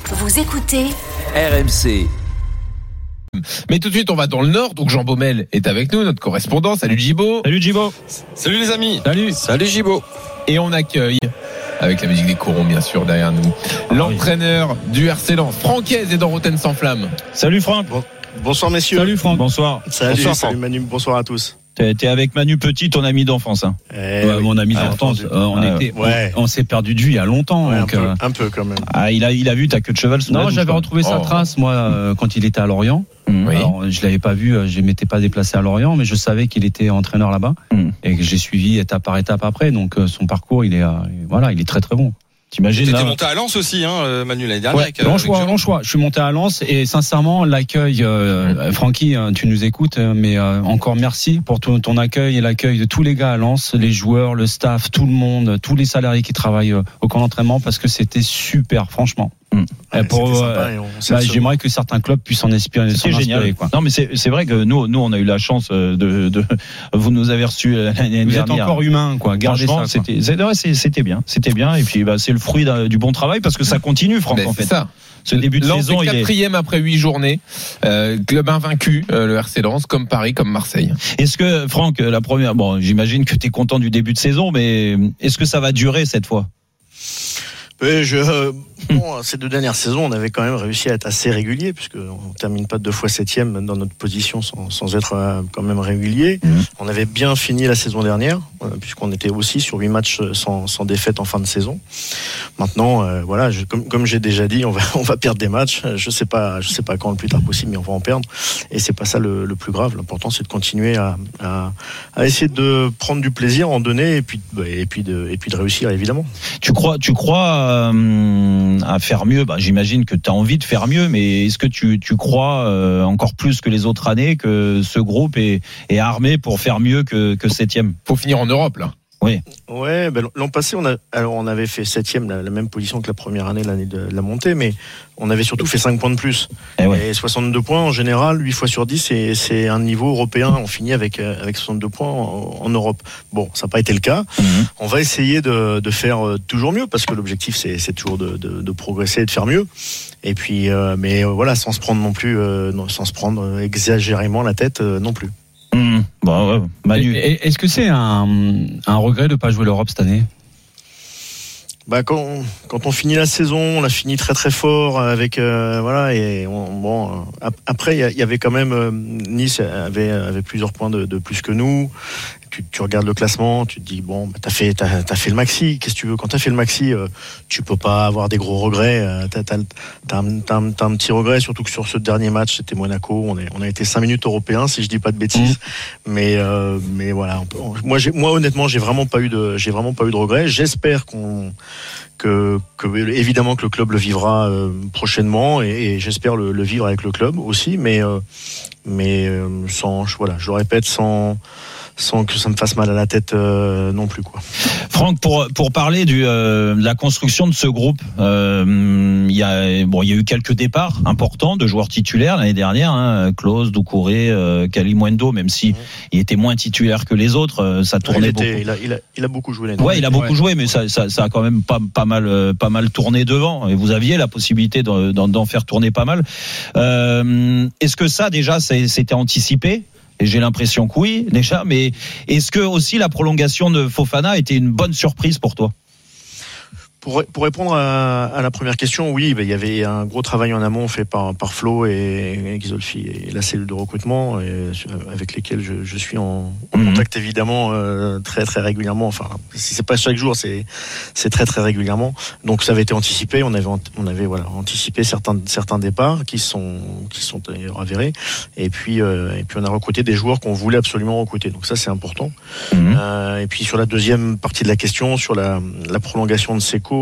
Vous écoutez RMC. Mais tout de suite, on va dans le Nord. Donc Jean Baumel est avec nous, notre correspondant. Salut Djibo. Salut Djibo. Salut les amis. Salut Djibo. Et on accueille, avec la musique des corons bien sûr derrière nous, l'entraîneur du RC Lens, Francaise, est dans Rotten sans flamme. Salut Franck. Bonsoir messieurs. Salut Franck. Bonsoir. Salut Manu, bonsoir à tous. T'es avec Manu Petit, ton ami d'enfance. Hein. Oui. Mon ami d'enfance. On s'est perdu de vue il y a longtemps. Ouais, donc, un peu quand même. Il a vu ta queue de cheval. Non, j'avais retrouvé sa trace moi quand il était à Lorient. Oui. Alors, je l'avais pas vu, je m'étais pas déplacé à Lorient, mais je savais qu'il était entraîneur là-bas et que j'ai suivi étape par étape après. Donc son parcours, il est très très bon. T'imagines T'étais là, monté à Lens aussi, Manu, l'année dernière. Ouais, Lenchois. Je suis monté à Lens et sincèrement, l'accueil, Francky, tu nous écoutes, mais encore merci pour ton accueil et l'accueil de tous les gars à Lens, les joueurs, le staff, tout le monde, tous les salariés qui travaillent au camp d'entraînement, parce que c'était super, franchement. J'aimerais que certains clubs puissent en inspirer. C'est génial. Quoi. Non, mais c'est vrai que nous, on a eu la chance vous nous avez reçus l'année dernière. Vous êtes encore humain, quoi. Gardez ça. C'était bien. Et puis, c'est le fruit du bon travail parce que ça continue, Franck, en fait. C'est ça. Ce début de saison, il est 4e après 8 journées. Club invaincu, le RC Lens, comme Paris, comme Marseille. Est-ce que, Franck, la première, j'imagine que tu es content du début de saison, mais est-ce que ça va durer cette fois? Ces 2 dernières saisons, on avait quand même réussi à être assez régulier, puisqu'on termine pas 2 fois 7e dans notre position sans être quand même régulier. On avait bien fini la saison dernière, puisqu'on était aussi sur 8 matchs sans défaite en fin de saison. Maintenant, comme j'ai déjà dit, on va perdre des matchs. Je sais pas quand le plus tard possible, mais on va en perdre. Et c'est pas ça le plus grave. L'important, c'est de continuer à essayer de prendre du plaisir, en donner, et puis de réussir, évidemment. Tu crois à faire mieux? J'imagine que tu as envie de faire mieux, mais est-ce que tu crois encore plus que les autres années que ce groupe est armé pour faire mieux que 7e? Faut finir en Europe là. Oui. Ouais, l'an passé, on avait fait 7e, la même position que la première année, l'année de la montée, mais on avait surtout fait 5 points de plus. Et 62 points, en général, 8 fois sur 10, c'est un niveau européen. On finit avec 62 points en Europe. Bon, ça n'a pas été le cas. On va essayer de faire toujours mieux, parce que l'objectif, c'est toujours de progresser et de faire mieux. Et puis, sans se prendre non plus, sans se prendre exagérément la tête non plus. Manu. Est-ce que c'est un regret de ne pas jouer l'Europe cette année? Quand on finit la saison, on l'a fini très très fort avec après il y avait quand même Nice avait plusieurs points de plus que nous. Tu regardes le classement, tu te dis t'as fait le maxi. Qu'est-ce que tu veux? Quand t'as fait le maxi, tu peux pas avoir des gros regrets. T'as un petit regret, surtout que sur ce dernier match, c'était Monaco. On a été 5 minutes européens, si je dis pas de bêtises. Mais voilà. Moi honnêtement, j'ai vraiment pas eu de regrets. J'espère évidemment que le club le vivra prochainement, et j'espère le vivre avec le club aussi. Mais je le répète, sans que ça me fasse mal à la tête non plus, quoi. Franck, pour parler de la construction de ce groupe, il y a eu quelques départs importants de joueurs titulaires l'année dernière, Klose, Doucouré, Kalimundo, même si il était moins titulaire que les autres, ça tournait beaucoup. Il a beaucoup joué l'année dernière. Ouais, il a beaucoup joué, mais ça a quand même pas mal tourné devant, et vous aviez la possibilité d'en faire tourner pas mal. Est-ce que ça déjà c'était anticipé? Et j'ai l'impression que oui, déjà, mais est-ce que aussi la prolongation de Fofana a été une bonne surprise pour toi? Pour répondre à la première question, oui, il y avait un gros travail en amont fait par Flo et Ghisolfi et la cellule de recrutement, avec lesquels je suis en contact évidemment très très régulièrement. Enfin, si c'est pas chaque jour, c'est très très régulièrement. Donc ça avait été anticipé. On avait anticipé certains départs qui sont avérés. Et puis on a recruté des joueurs qu'on voulait absolument recruter. Donc ça c'est important. Et puis sur la deuxième partie de la question, sur la prolongation de Seko.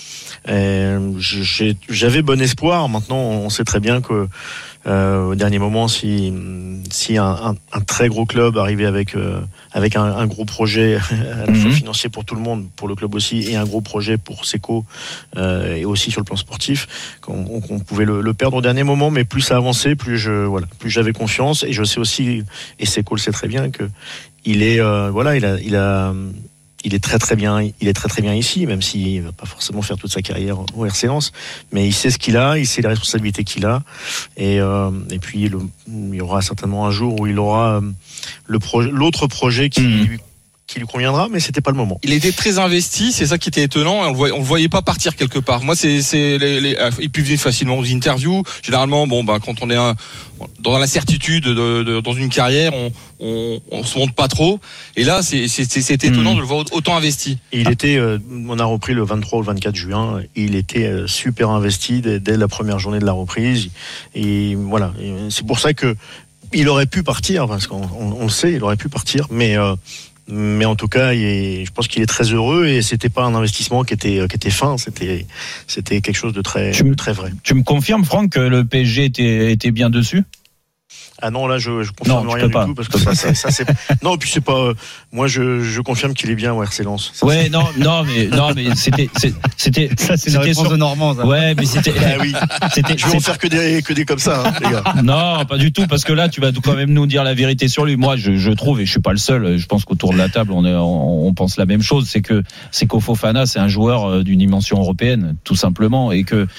J'avais bon espoir. Maintenant, on sait très bien que au dernier moment, si un très gros club arrivait avec un gros projet à la fois financier pour tout le monde, pour le club aussi, et un gros projet pour Seko, et aussi sur le plan sportif, qu'on pouvait le perdre au dernier moment. Mais plus ça avançait, plus j'avais confiance, et je sais aussi, et Seko le sait très bien, que il a il est très très bien ici, même s'il va pas forcément faire toute sa carrière au RC Lens, mais il sait ce qu'il a, il sait les responsabilités qu'il a, et puis il y aura certainement un jour où il aura l'autre projet qui lui conviendra, mais c'était pas le moment. Il était très investi, c'est ça qui était étonnant, et on le voyait pas partir quelque part. Moi, il peut venir facilement aux interviews. Généralement, quand on est dans la certitude dans une carrière, on se montre pas trop. Et là, c'est étonnant de le voir autant investi. Et on a repris le 23 ou le 24 juin. Et il était super investi dès la première journée de la reprise. Et voilà. Et c'est pour ça que il aurait pu partir, parce qu'on le sait, il aurait pu partir, mais en tout cas, je pense qu'il est très heureux, et c'était pas un investissement qui était fin, c'était quelque chose de très vrai. Tu me confirmes, Franck, que le PSG était bien dessus? Ah non, là je confirme rien du tout, parce que ça c'est non, puis c'est pas moi je confirme qu'il est bien au RC Lens. Ouais, non mais c'était ça, c'est une réponse de Normand, ça. Ouais, mais c'était oui. Je vais en faire que des comme ça, hein, les gars. Non, pas du tout, parce que là tu vas quand même nous dire la vérité sur lui. Moi je trouve, et je suis pas le seul, je pense qu'autour de la table on pense la même chose, c'est que Fofana c'est un joueur d'une dimension européenne, tout simplement, et que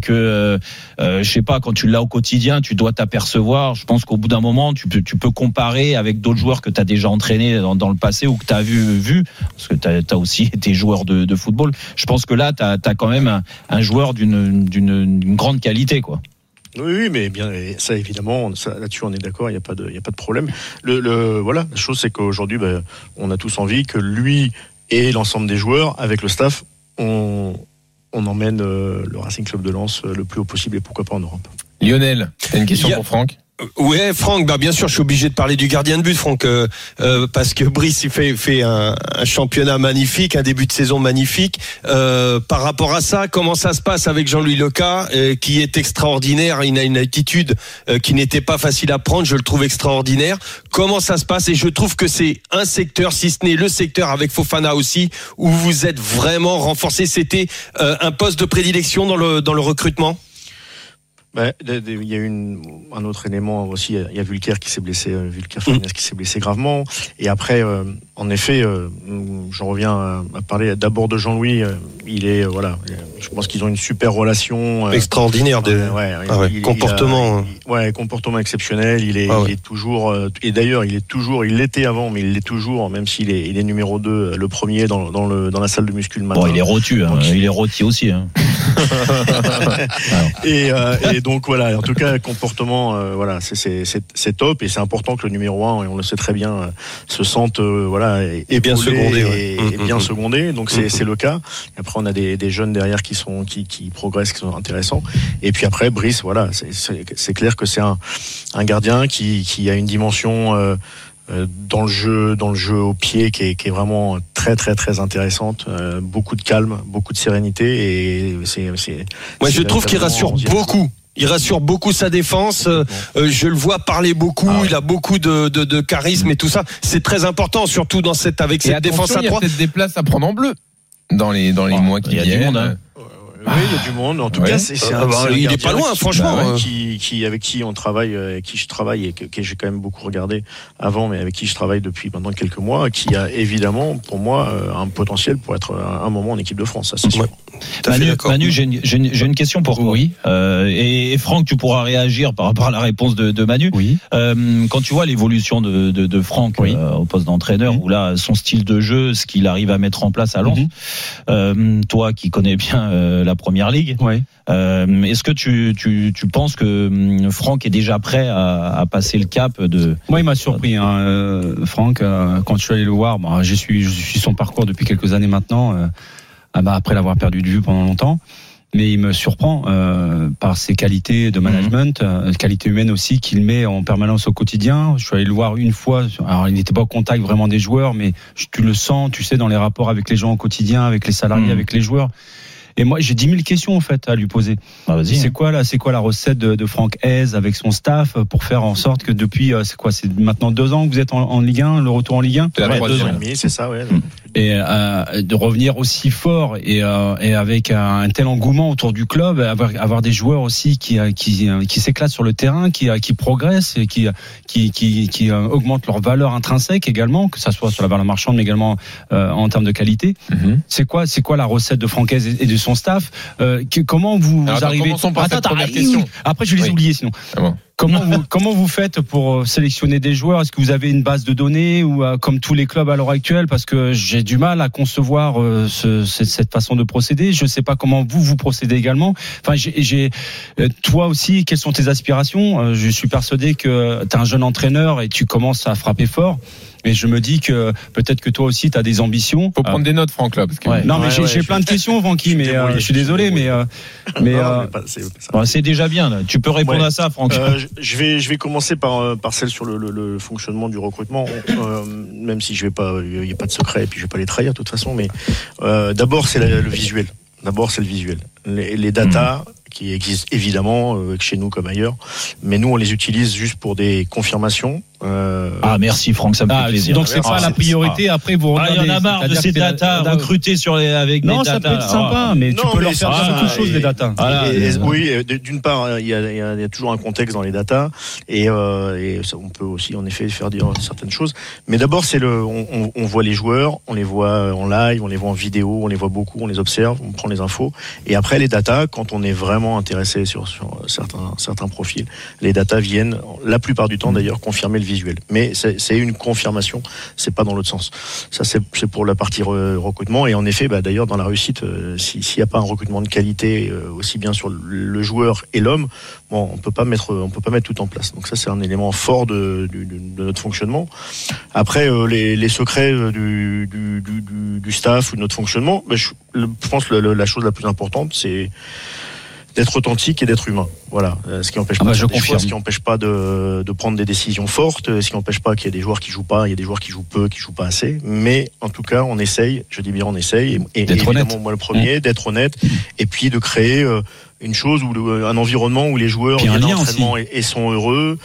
je sais pas, quand tu l'as au quotidien, tu dois t'apercevoir, je pense qu'au bout d'un moment, tu peux comparer avec d'autres joueurs que tu as déjà entraînés dans le passé ou que tu as vu, parce que tu as aussi été joueur de football. Je pense que là, tu as quand même un joueur d'une grande qualité, quoi. Oui, mais bien, ça évidemment, là-dessus on est d'accord, il y a pas de problème. Voilà, la chose c'est qu'aujourd'hui, on a tous envie que lui et l'ensemble des joueurs, avec le staff, on emmène le Racing Club de Lens le plus haut possible, et pourquoi pas en Europe. Lionel, t'as une question pour Franck? Ouais, Franck, bien sûr, je suis obligé de parler du gardien de but, Franck, parce que Brice il fait un championnat magnifique, un début de saison magnifique. Par rapport à ça, comment ça se passe avec Jean-Louis Leca, qui est extraordinaire? Il a une attitude qui n'était pas facile à prendre, je le trouve extraordinaire. Comment ça se passe? Et je trouve que c'est un secteur, si ce n'est le secteur avec Fofana aussi, où vous êtes vraiment renforcé. C'était un poste de prédilection dans le recrutement? Il y a un autre élément aussi. Il y a Vulcaire qui s'est blessé, Fernandez qui s'est blessé gravement. Et après, en effet, j'en reviens à parler d'abord de Jean-Louis. Je pense qu'ils ont une super relation. Extraordinaire, comportement. Comportement exceptionnel. Il est toujours, et d'ailleurs, il l'était avant, mais il l'est toujours, même s'il est numéro 2, le premier dans la salle de muscu le matin. Bon, il est rôti, il est rôti aussi, hein. Et donc voilà, en tout cas, le comportement, c'est top, et c'est important que le numéro 1, et on le sait très bien, se sente et bien secondé, et bien secondé. Donc c'est le cas. Et après, on a des jeunes derrière qui progressent, qui sont intéressants. Et puis après, Brice, voilà, c'est clair que c'est un gardien qui a une dimension dans le jeu au pied qui est vraiment très très très intéressante, beaucoup de calme, beaucoup de sérénité, et moi je trouve qu'il rassure beaucoup. Il rassure beaucoup sa défense. Je le vois parler beaucoup. Il a beaucoup de charisme et tout ça. C'est très important, surtout avec cette défense à 3. Il y a peut-être des places à prendre en bleu dans les mois qui viennent. Il y a du monde, hein. Oui, il y a du monde. En tout cas, c'est il est pas loin, franchement. Avec qui on travaille, avec qui je travaille, et que j'ai quand même beaucoup regardé avant, mais avec qui je travaille depuis maintenant quelques mois, qui a évidemment, pour moi, un potentiel pour être un moment en équipe de France. Ça, c'est sûr. Manu, j'ai une question pour toi. Oui. Et Franck, tu pourras réagir par rapport à la réponse de Manu. Oui. Quand tu vois l'évolution de Franck au poste d'entraîneur, où là, son style de jeu, ce qu'il arrive à mettre en place à Lens, toi qui connais bien la Première Ligue, est-ce que tu penses que Franck est déjà prêt à passer le cap de... Moi, il m'a surpris, Franck, quand je suis allé le voir. Je suis son parcours depuis quelques années maintenant, après l'avoir perdu de vue pendant longtemps. Mais il me surprend par ses qualités de management, qualités humaines aussi qu'il met en permanence au quotidien. Je suis allé le voir une fois. Alors, il n'était pas au contact vraiment des joueurs, mais tu le sens, tu sais, dans les rapports avec les gens au quotidien, avec les salariés, avec les joueurs. Et moi, j'ai 10 000 questions, en fait, à lui poser. C'est quoi la recette de Franck Hez avec son staff pour faire en sorte que depuis, c'est maintenant 2 ans que vous êtes en Ligue 1, le retour en Ligue 1? 2 ans et demi, c'est ça, ouais. et de revenir aussi fort et avec un tel engouement autour du club, avoir des joueurs aussi qui s'éclatent sur le terrain, qui progressent et qui augmentent leur valeur intrinsèque également, que ça soit sur la valeur marchande mais également en termes de qualité. C'est quoi la recette de Francaise et de son staff? Comment vous arrivez? Commençons par cette première question. Après je vais les oublier sinon. Ah bon. Comment vous faites pour sélectionner des joueurs? Est-ce que vous avez une base de données ou comme tous les clubs à l'heure actuelle? Parce que j'ai du mal à concevoir cette façon de procéder. Je ne sais pas comment vous procédez également. Enfin, toi aussi, quelles sont tes aspirations? Je suis persuadé que tu es un jeune entraîneur et tu commences à frapper fort. Et je me dis que peut-être que toi aussi tu as des ambitions. Faut prendre des notes, Franck, là, parce que... Ouais. Non, mais j'ai plein de questions, Francky, mais je suis désolé, mais c'est déjà bien. Là. Tu peux répondre à ça, Franck. Je vais commencer par celle sur le fonctionnement du recrutement, même si il y a pas de secret et puis je vais pas les trahir de toute façon, mais d'abord c'est le visuel. D'abord c'est le visuel. Les datas qui existent évidemment chez nous comme ailleurs, mais nous on les utilise juste pour des confirmations. Merci Franck, ça me fait plaisir. Donc c'est pas la priorité. Après vous regardez. Il y en a marre de ces datas recrutés avec des datas. Non, ça peut être sympa, mais tu peux leur faire beaucoup de choses les datas. Oui, d'une part il y a toujours un contexte dans les datas et ça, on peut aussi en effet faire dire certaines choses. Mais d'abord on voit les joueurs, on les voit en live, on les voit en vidéo, on les voit beaucoup, on les observe, on prend les infos. Et après les datas, quand on est vraiment intéressé sur certains profils, les datas viennent la plupart du temps d'ailleurs confirmer le visuel, mais c'est une confirmation, c'est pas dans l'autre sens. Ça c'est pour la partie recrutement, et en effet d'ailleurs dans la réussite, s'il n'y a pas un recrutement de qualité aussi bien sur le joueur et l'homme, on peut pas mettre tout en place. Donc ça c'est un élément fort de notre fonctionnement. Après les secrets du staff ou de notre fonctionnement, je pense que la chose la plus importante c'est d'être authentique et d'être humain. Voilà. Ce qui n'empêche pas de faire des choix, ce qui n'empêche pas de prendre des décisions fortes, ce qui n'empêche pas qu'il y ait des joueurs qui jouent pas, il y a des joueurs qui jouent peu, qui jouent pas assez. Mais en tout cas, on essaye, je dis bien on essaye, et évidemment honnête. Moi le premier, d'être honnête, et puis de créer une chose ou un environnement où les joueurs viennent à l'entraînement et sont heureux,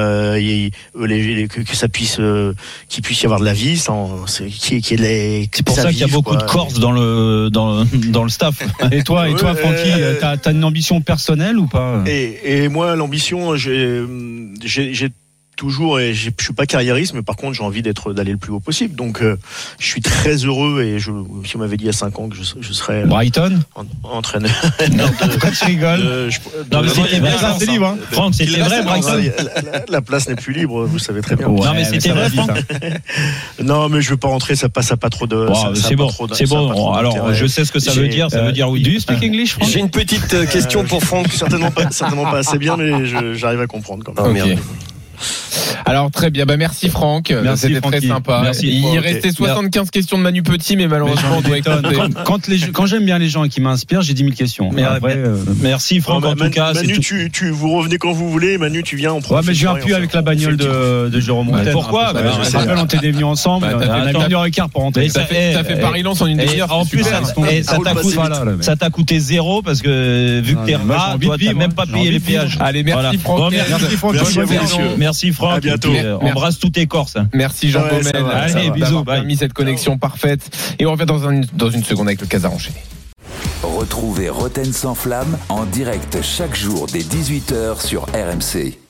que ça puisse, qu'il puisse y avoir de la vie, c'est pour ça qu'il y a beaucoup de Corses dans le staff. Et toi, Francky, t'as une ambition personnelle ou pas? Et moi, l'ambition, j'ai toujours, et je suis pas carriériste, mais par contre j'ai envie d'aller le plus haut possible. Donc je suis très heureux, et si on m'avait dit il y a 5 ans que je serais Brighton entraîneur. Pourquoi tu rigoles? Non mais c'était vrai, c'est libre. Hein. Franck, c'était vrai, Brighton. La place n'est plus libre, vous savez très bien. Non mais c'était vrai, Franck. Non mais je veux pas rentrer, ça passe à pas trop de. C'est bon. Alors je sais ce que ça veut dire. Ça veut dire oui. Do you speak English, Franck? J'ai une petite question pour Franck. Certainement pas assez bien, mais j'arrive à comprendre quand même. Okay. Alors très bien, merci Franck, c'était très sympa. Merci. Il restait 75 questions de Manu Petit, mais malheureusement on doit écouter. Quand j'aime bien les gens et qui m'inspirent, j'ai 10 000 questions. Mais après, merci Franck, en tout cas. Manu, vous revenez quand vous voulez. Manu, tu viens, on prend. Ouais, mais je viens plus avec la bagnole de Jérôme Montaigne. Pourquoi? Je me rappelle, on était venus ensemble. On a mis 1h15 pour rentrer. Ça fait Paris-Lens en une demi-heure. En plus, ça t'a coûté 0 parce que vu que t'es rat, toi t'as même pas payé les péages. Allez, merci Franck. Merci Franck. À bientôt. Embrasse tous tes Corses. Merci Jean Gomez. Allez, bisous. Mis cette connexion parfaite. Et on revient dans une seconde avec le Casar enchaîné. Retrouvez Roten sans flamme en direct chaque jour dès 18h sur RMC.